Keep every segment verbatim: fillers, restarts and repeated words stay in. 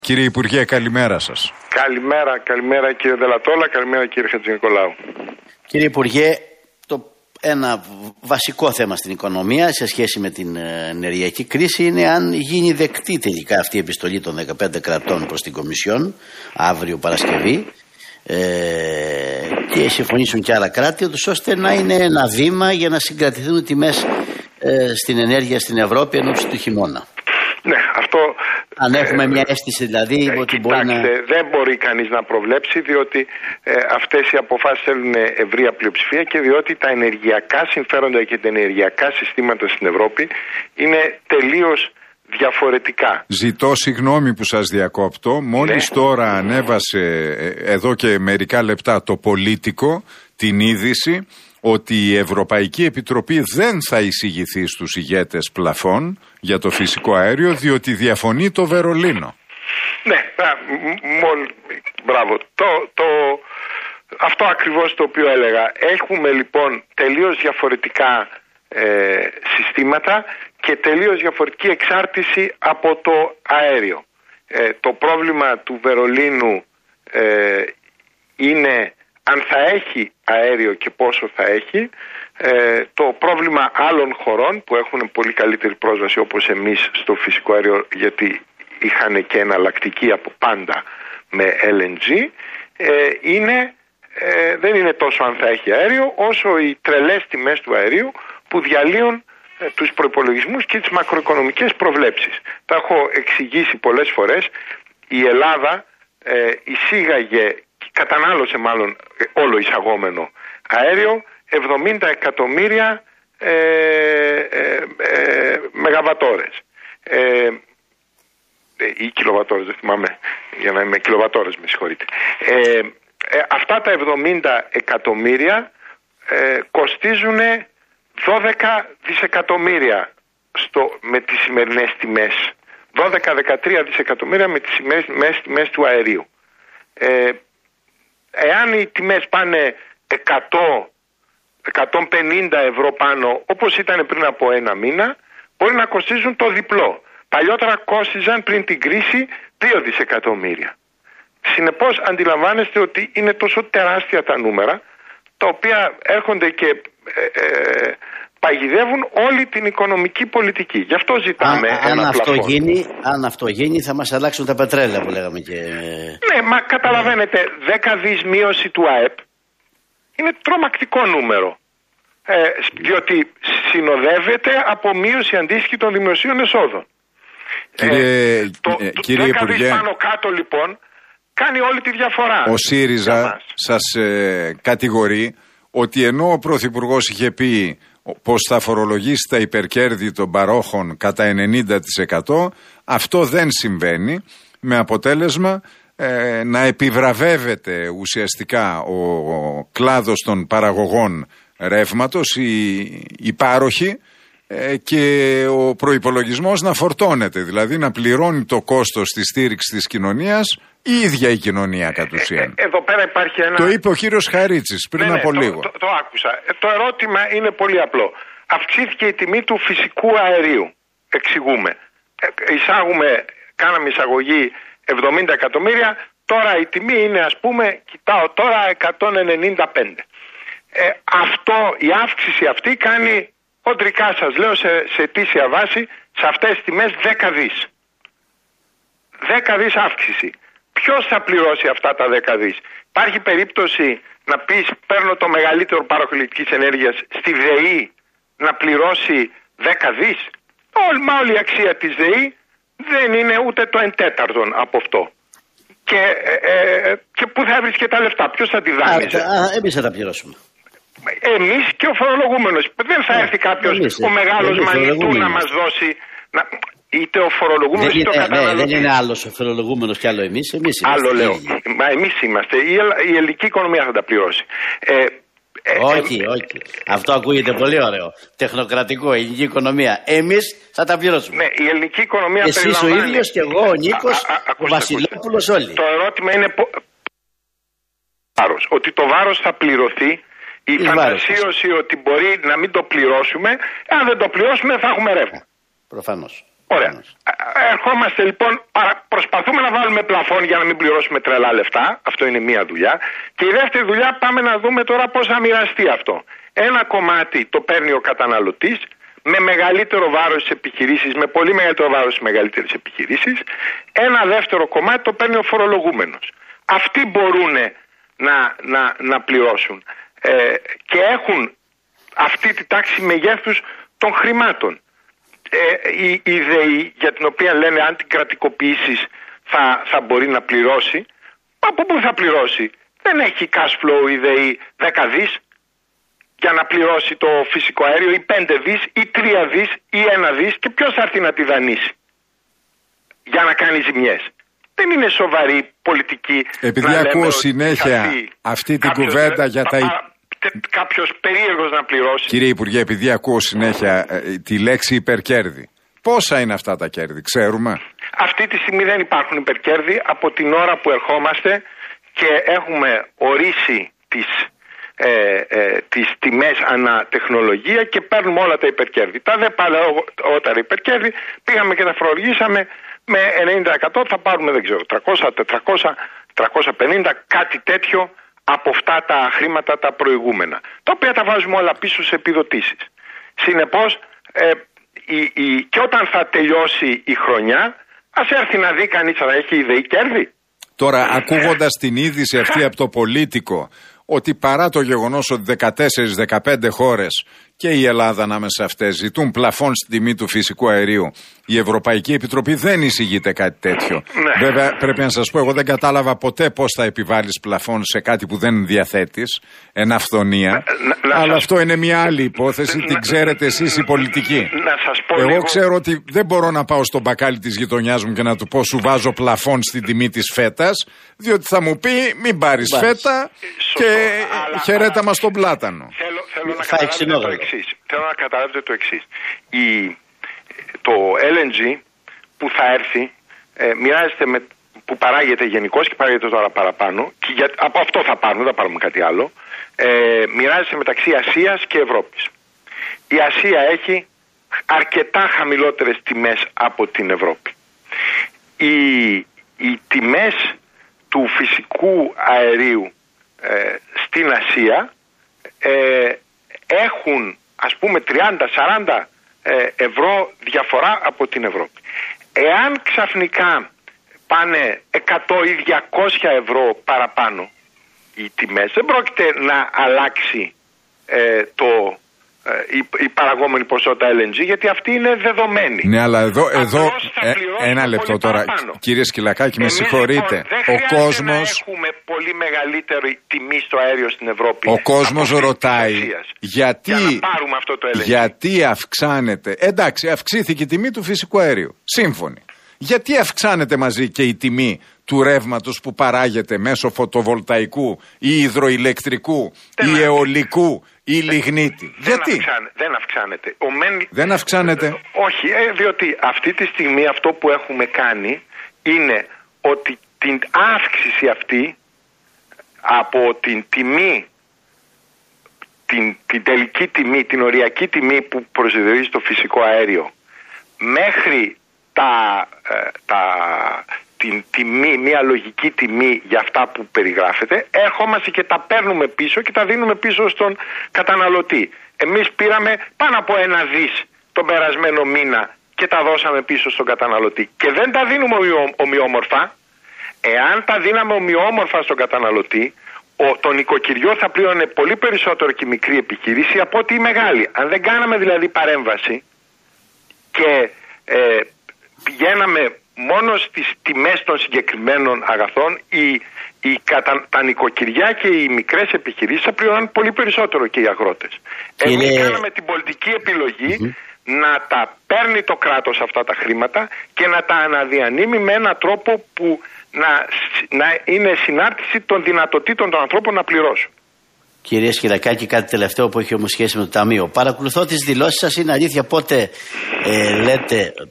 Κύριε Υπουργέ, καλημέρα σας. Καλημέρα, καλημέρα κύριε Δελατόλα, καλημέρα κύριε Χατζηνικολάου. Κύριε Υπουργέ, το ένα βασικό θέμα στην οικονομία σε σχέση με την ενεργειακή κρίση είναι αν γίνει δεκτή τελικά αυτή η επιστολή των δεκαπέντε κρατών προς την Κομισιόν αύριο Παρασκευή ε, και συμφωνήσουν και άλλα κράτη, ώστε να είναι ένα βήμα για να συγκρατηθούν οι τιμές ε, στην ενέργεια στην Ευρώπη ενώπιση του χειμώνα. Ναι, αυτό... Αν έχουμε ε, μια αίσθηση δηλαδή ε, ότι κοιτάξτε, μπορεί να... δεν μπορεί κανείς να προβλέψει, διότι ε, αυτές οι αποφάσεις θέλουν ευρεία πλειοψηφία και διότι τα ενεργειακά συμφέροντα και τα ενεργειακά συστήματα στην Ευρώπη είναι τελείως διαφορετικά. Ζητώ συγγνώμη που σας διακόπτω. Μόλις ναι. τώρα ανέβασε εδώ και μερικά λεπτά το Πολίτικο την είδηση ότι η Ευρωπαϊκή Επιτροπή δεν θα εισηγηθεί στους ηγέτες πλαφών για το φυσικό αέριο, διότι διαφωνεί το Βερολίνο. Ναι, μόλ, μπράβο. Το, το, αυτό ακριβώς το οποίο έλεγα. Έχουμε λοιπόν τελείως διαφορετικά ε, συστήματα και τελείως διαφορετική εξάρτηση από το αέριο. Ε, το πρόβλημα του Βερολίνου ε, είναι αν θα έχει αέριο και πόσο θα έχει. Ε, το πρόβλημα άλλων χωρών που έχουν πολύ καλύτερη πρόσβαση όπως εμείς στο φυσικό αέριο, γιατί είχαν και εναλλακτική από πάντα με ελ εν τζι, ε, είναι, ε, δεν είναι τόσο αν θα έχει αέριο όσο οι τρελές τιμές του αερίου που διαλύουν ε, τους προϋπολογισμούς και τις μακροοικονομικές προβλέψεις. Τα έχω εξηγήσει πολλές φορές. Η Ελλάδα ε, εισήγαγε, κατανάλωσε μάλλον όλο εισαγόμενο αέριο εβδομήντα εκατομμύρια ε, ε, ε, μεγαβατόρες ε, ή κιλοβατόρες, δεν θυμάμαι για να είμαι κιλοβατόρες, με συγχωρείτε. Ε, ε, αυτά τα εβδομήντα εκατομμύρια ε, κοστίζουν δώδεκα δισεκατομμύρια στο, με τις σημερινές τιμές, δώδεκα με δεκατρία δισεκατομμύρια με τις σημερινές τιμές του αερίου. Ε, Εάν οι τιμές πάνε εκατό με εκατόν πενήντα ευρώ πάνω, όπως ήταν πριν από ένα μήνα, μπορεί να κοστίζουν το διπλό. Παλιότερα κόστιζαν πριν την κρίση δύο δισεκατομμύρια. Συνεπώς αντιλαμβάνεστε ότι είναι τόσο τεράστια τα νούμερα, τα οποία έρχονται και ε, ε, παγιδεύουν όλη την οικονομική πολιτική. Γι' αυτό ζητάμε Α, ένα αν αυτό πλαφόν. γίνει, αν αυτό γίνει θα μας αλλάξουν τα πετρέλαια που λέγαμε και... Ναι, μα καταλαβαίνετε, δέκα δις μείωση του ΑΕΠ είναι τρομακτικό νούμερο. Ε, διότι συνοδεύεται από μείωση αντίστοιχη των δημοσίων εσόδων. Κύριε, ε, το, ε, το κύριε δέκα Υπουργέ, δις πάνω κάτω λοιπόν κάνει όλη τη διαφορά. Ο ΣΥΡΙΖΑ σας ε, κατηγορεί ότι ενώ ο Πρωθυπουργός είχε πει πως θα φορολογήσει τα υπερκέρδη των παρόχων κατά ενενήντα τοις εκατό, αυτό δεν συμβαίνει, με αποτέλεσμα ε, να επιβραβεύεται ουσιαστικά ο, ο κλάδος των παραγωγών ρεύματος, οι, οι πάροχοι, ε, και ο προϋπολογισμός να φορτώνεται, δηλαδή να πληρώνει το κόστος της στήριξης της κοινωνίας η ίδια η κοινωνία κατ' ουσίαν. Ε, εδώ πέρα υπάρχει ένα... Το είπε ο κύριος Χαρίτσης πριν ναι, από ναι, λίγο. Το, το, το άκουσα. Ε, το ερώτημα είναι πολύ απλό. Αυξήθηκε η τιμή του φυσικού αερίου. Εξηγούμε. Ε, εισάγουμε, κάναμε εισαγωγή εβδομήντα εκατομμύρια. Τώρα η τιμή είναι, ας πούμε, κοιτάω τώρα εκατόν ενενήντα πέντε. Ε, αυτό, η αύξηση αυτή κάνει, χοντρικά σας λέω, σε, σε ετήσια βάση, σε αυτές τις τιμές δέκα δις. δέκα δις αύξηση. Ποιος θα πληρώσει αυτά τα δέκα δις? Υπάρχει περίπτωση να πεις παίρνω το μεγαλύτερο πάροχο ηλεκτρικής ενέργειας στη ΔΕΗ να πληρώσει δέκα δις? Όλη, μα όλη η αξία της ΔΕΗ δεν είναι ούτε το εν τέταρτον από αυτό. Και, ε, ε, και πού θα έβρισκε τα λεφτά? Ποιος θα τη δάνειζε? Εμείς θα τα πληρώσουμε. Εμείς και ο φορολογούμενος. Δεν θα έρθει κάποιος εμείς, ο μεγάλος Μανιτού να μας δώσει... Να... Είτε ο φορολογούμενος είτε ο καταναλωτής. Δεν είναι άλλος ο φορολογούμενος κι άλλο εμείς. Εμείς είμαστε. Άλλο λέω. Μα εμείς είμαστε. Η, η ελληνική οικονομία θα τα πληρώσει. Ε, ε, όχι, ε, όχι. Ε, Αυτό ακούγεται πολύ ωραίο. Τεχνοκρατικό, η ελληνική οικονομία. Εμείς θα τα πληρώσουμε. Ναι, η ελληνική οικονομία Εσείς περιλαμβάνει... ο ίδιος και εγώ, ο Νίκος, α, α, α, ο Βασιλόπουλος, όλοι. Το ερώτημα είναι πο... βάρος. Ότι το βάρος θα πληρωθεί. Η Εις φαντασίωση βάρος. Ότι μπορεί να μην το πληρώσουμε, αν δεν το πληρώσουμε θα έχουμε ρεύμα. Προφανώς. Ωραία. Ερχόμαστε λοιπόν, προσπαθούμε να βάλουμε πλαφόν για να μην πληρώσουμε τρελά λεφτά. Αυτό είναι μία δουλειά. Και η δεύτερη δουλειά πάμε να δούμε τώρα πώς θα μοιραστεί αυτό. Ένα κομμάτι το παίρνει ο καταναλωτής με μεγαλύτερο βάρος στις επιχειρήσεις, με πολύ μεγαλύτερο βάρος στις μεγαλύτερες επιχειρήσεις. Ένα δεύτερο κομμάτι το παίρνει ο φορολογούμενος. Αυτοί μπορούν να, να, να πληρώσουν ε, και έχουν αυτή τη τάξη μεγέθους των χρημάτων. Ε, η, η ΔΕΗ, για την οποία λένε αν την κρατικοποιήσεις θα, θα μπορεί να πληρώσει, από πού θα πληρώσει? Δεν έχει cash flow η ΔΕΗ δέκα δις για να πληρώσει το φυσικό αέριο, ή πέντε δις ή τρία δις ή ένα δις, και ποιος θα έρθει να τη δανείσει για να κάνει ζημιές? Δεν είναι σοβαρή πολιτική. Επειδή ακούω συνέχεια αυτή την κουβέντα για τα... Κάποιος περίεργος να πληρώσει. Κύριε Υπουργέ, επειδή ακούω συνέχεια ε, τη λέξη υπερκέρδη, πόσα είναι αυτά τα κέρδη, ξέρουμε? Αυτή τη στιγμή δεν υπάρχουν υπερκέρδη από την ώρα που ερχόμαστε και έχουμε ορίσει τις, ε, ε, τις τιμές ανά τεχνολογία και παίρνουμε όλα τα υπερκέρδη. Τα δε παλαιότερα υπερκέρδη πήγαμε και τα φορολογήσαμε με ενενήντα τοις εκατό, θα πάρουμε δεν ξέρω τριακόσια, τετρακόσια, τριακόσια πενήντα, κάτι τέτοιο από αυτά τα χρήματα τα προηγούμενα, τα οποία τα βάζουμε όλα πίσω σε επιδοτήσεις. Συνεπώς, ε, η, η, και όταν θα τελειώσει η χρονιά, ας έρθει να δει κανείς αν έχει η ΔΕΗ κέρδη. Τώρα, ακούγοντας την είδηση αυτή από το Πολίτικο, ότι παρά το γεγονός ότι δεκατέσσερις δεκαπέντε χώρες και η Ελλάδα ανάμεσα σε αυτές ζητούν πλαφόν στην τιμή του φυσικού αερίου, η Ευρωπαϊκή Επιτροπή δεν εισηγείται κάτι τέτοιο. Ναι. Βέβαια, πρέπει να σας πω, εγώ δεν κατάλαβα ποτέ πώς θα επιβάλλεις πλαφόν σε κάτι που δεν διαθέτεις, εν αυθονία. Να, να, αλλά σας... αυτό είναι μια άλλη υπόθεση, να, την ξέρετε εσείς οι πολιτικοί. Να σας πω εγώ λίγο... ξέρω ότι δεν μπορώ να πάω στον μπακάλι της γειτονιάς μου και να του πω σου βάζω πλαφόν στην τιμή της φέτας, διότι θα μου πει μην πάρεις φέτα και αλλά, χαιρέτα αλλά, μας τον πλάτανο. Θέλω, θέλω να καταλάβετε το εξής. Θέλω να καταλάβετε το εξής. Η, το ελ εν τζι που θα έρθει ε, μοιράζεται με, που παράγεται γενικώς και παράγεται τώρα παραπάνω, και για, από αυτό θα πάρουμε, δεν θα πάρουμε κάτι άλλο, ε, μοιράζεται μεταξύ Ασίας και Ευρώπης. Η Ασία έχει αρκετά χαμηλότερες τιμές από την Ευρώπη. Οι, οι τιμές του φυσικού αερίου ε, στην Ασία ε, έχουν ας πούμε τριάντα σαράντα ε, ευρώ διαφορά από την Ευρώπη. Εάν ξαφνικά πάνε εκατό ή διακόσια ευρώ παραπάνω οι τιμές, δεν πρόκειται να αλλάξει ε, το, ε, η, η παραγόμενη ποσότητα ελ εν τζι, γιατί αυτή είναι δεδομένη. Ναι, αλλά εδώ, εδώ ε, ένα λεπτό τώρα, παραπάνω. Κύριε Σκυλακάκη, με συγχωρείτε. Λοιπόν, δεν ο κόσμος... να έχουμε πολύ μεγαλύτερη τιμή στο αέριο στην Ευρώπη. Ο κόσμος ρωτάει γιατί, για να πάρουμε αυτό το ελ εν τζι. Γιατί αυξάνεται, εντάξει, αυξήθηκε η τιμή του φυσικού αερίου, σύμφωνοι. Γιατί αυξάνεται μαζί και η τιμή του ρεύματος που παράγεται μέσω φωτοβολταϊκού ή υδροηλεκτρικού δεν ή αιωλικού ή λιγνίτη? Δεν Γιατί? Αυξάνε, δεν αυξάνεται. Ο μεν... Δεν αυξάνεται. Όχι, ε, διότι αυτή τη στιγμή αυτό που έχουμε κάνει είναι ότι την αύξηση αυτή από την τιμή, την, την τελική τιμή, την οριακή τιμή που προσδιορίζει το φυσικό αέριο, μέχρι τα, ε, τα, την τιμή, μια λογική τιμή για αυτά που περιγράφεται, έρχομαστε και τα παίρνουμε πίσω και τα δίνουμε πίσω στον καταναλωτή. Εμείς πήραμε πάνω από ένα δις τον περασμένο μήνα και τα δώσαμε πίσω στον καταναλωτή. Και δεν τα δίνουμε ομοιόμορφα. Εάν τα δίναμε ομοιόμορφα στον καταναλωτή, ο, το νοικοκυριό θα πλήρωνε πολύ περισσότερο και η μικρή επιχείρηση από ότι η μεγάλη. Αν δεν κάναμε δηλαδή παρέμβαση και ε, πηγαίναμε μόνο στις τιμές των συγκεκριμένων αγαθών, οι, οι, κατα, τα νοικοκυριά και οι μικρές επιχειρήσεις θα πληρώναν πολύ περισσότερο και οι αγρότες. Εμείς είναι... κάναμε την πολιτική επιλογή mm-hmm. να τα παίρνει το κράτος αυτά τα χρήματα και να τα αναδιανύμει με έναν τρόπο που να, να είναι συνάρτηση των δυνατοτήτων των ανθρώπων να πληρώσουν. Κύριε Σκυλακάκη, κάτι τελευταίο που έχει όμως σχέση με το Ταμείο. Παρακολουθώ τις δηλώσεις σας, είναι αλήθεια πότε ε, λέτε, ε,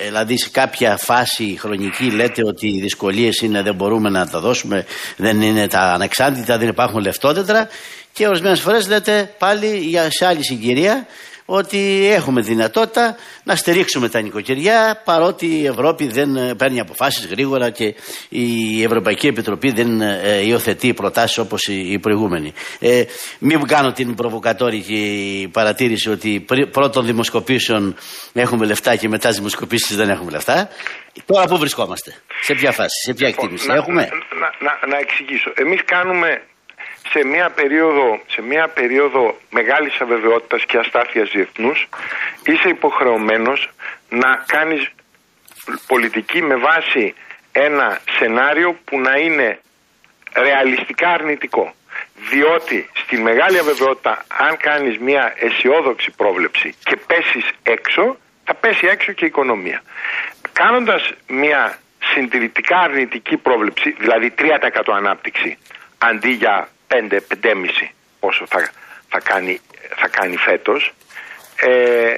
δηλαδή σε κάποια φάση χρονική λέτε ότι οι δυσκολίες είναι δεν μπορούμε να τα δώσουμε, δεν είναι τα ανεξάρτητα, δεν υπάρχουν λεφτόδεντρα, και ορισμένες φορές λέτε πάλι για, σε άλλη συγκυρία ότι έχουμε δυνατότητα να στηρίξουμε τα νοικοκυριά, παρότι η Ευρώπη δεν παίρνει αποφάσεις γρήγορα και η Ευρωπαϊκή Επιτροπή δεν ε, υιοθετεί προτάσεις όπως η, η προηγούμενη. Ε, μην κάνω την προβοκατόρικη παρατήρηση ότι πρώτων δημοσκοπήσεων έχουμε λεφτά και μετά τις δημοσκοπήσεις δεν έχουμε λεφτά. Τώρα πού βρισκόμαστε, σε ποια φάση, σε ποια εκτίμηση να, έχουμε? Να, να, να εξηγήσω. Εμείς κάνουμε σε μια περίοδο, σε μια περίοδο μεγάλης αβεβαιότητας και αστάθειας διεθνούς, είσαι υποχρεωμένος να κάνεις πολιτική με βάση ένα σενάριο που να είναι ρεαλιστικά αρνητικό. Διότι στη μεγάλη αβεβαιότητα, αν κάνεις μια αισιόδοξη πρόβλεψη και πέσεις έξω, θα πέσει έξω και η οικονομία. Κάνοντας μια συντηρητικά αρνητική πρόβλεψη, δηλαδή τρία τοις εκατό ανάπτυξη αντί για πέντε με πέντε κόμμα πέντε όσο θα, θα, κάνει, θα κάνει φέτος, ε,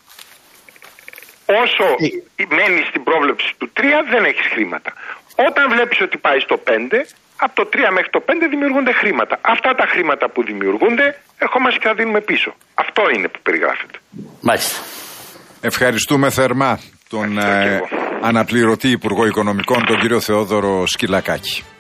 όσο μένει στην πρόβλεψη του τρία δεν έχεις χρήματα. Όταν βλέπεις ότι πάει στο πέντε, από το τρία μέχρι το πέντε δημιουργούνται χρήματα. Αυτά τα χρήματα που δημιουργούνται ερχόμαστε και θα δίνουμε πίσω. Αυτό είναι που περιγράφεται. Μάλιστα. Ευχαριστούμε θερμά τον ε, αναπληρωτή Υπουργό Οικονομικών, τον κύριο Θεόδωρο Σκυλακάκη.